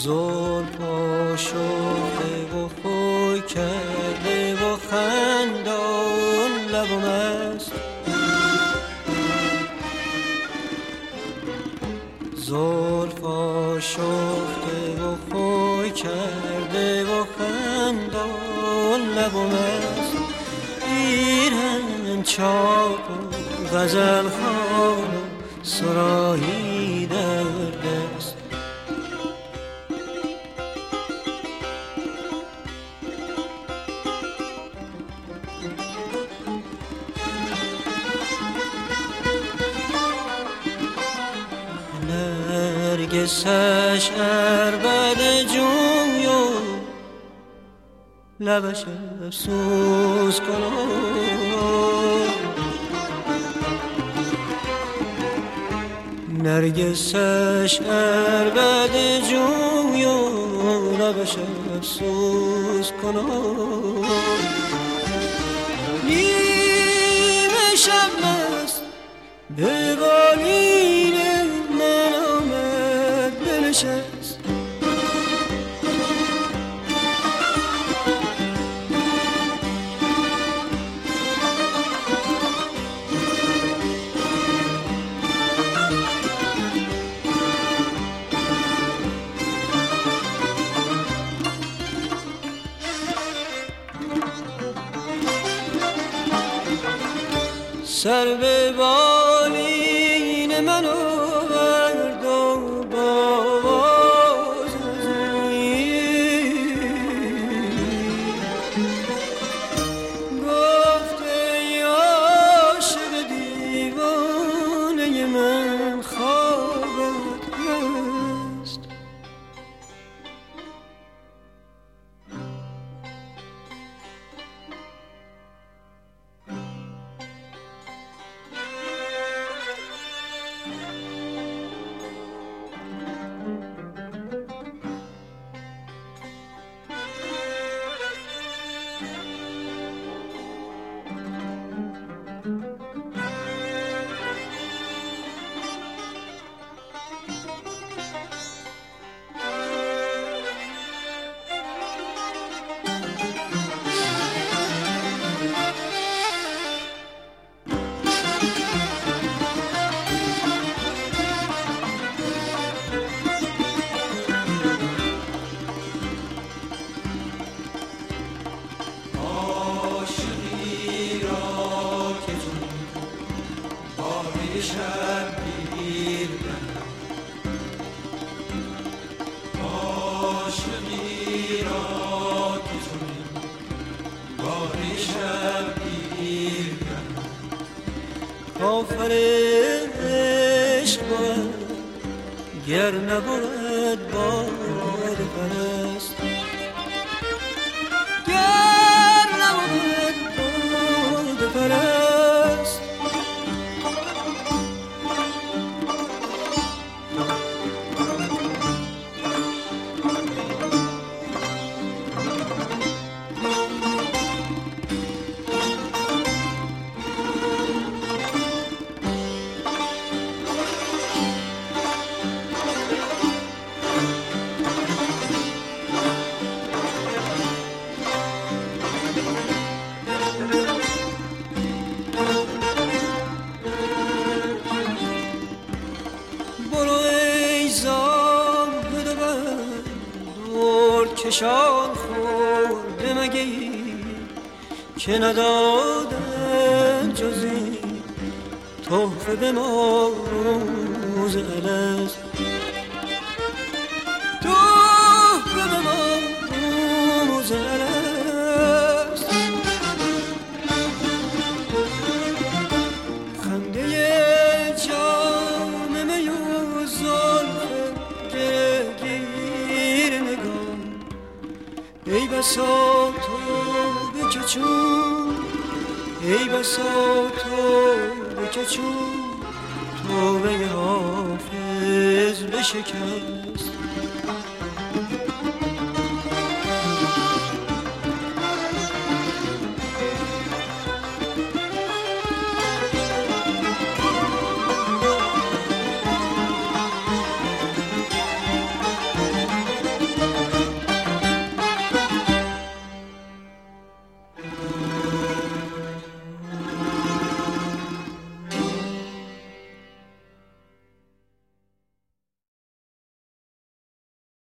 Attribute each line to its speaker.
Speaker 1: زلف آشفته و خوی کرده و خندان لبم است. زلف آشفته و خوی کرده و خندان لبم است. ایران چاپ و غزل خوان و سرایی در دست. نرگسش عربد جوی و لبش افسوس کنم. نرگسش عربد جوی و لبش افسوس کنم. نیمه شب است به بالین من آمد بنشست. سر به بالین من آورد و با آواز گفت ای عاشق دیوانه من خوابت هست. آفر عشق باید گر نبود باد پرست. گر نبود باد پرست. کشان خورده مگی که ندادن جزی تحفه به ما روز الست. تحفه به ما روز الست. خنده جام می و زلف گرگیر نگاه. ای بسا تو که چون، ای بسا تو که چون توبه حافظ بشکست.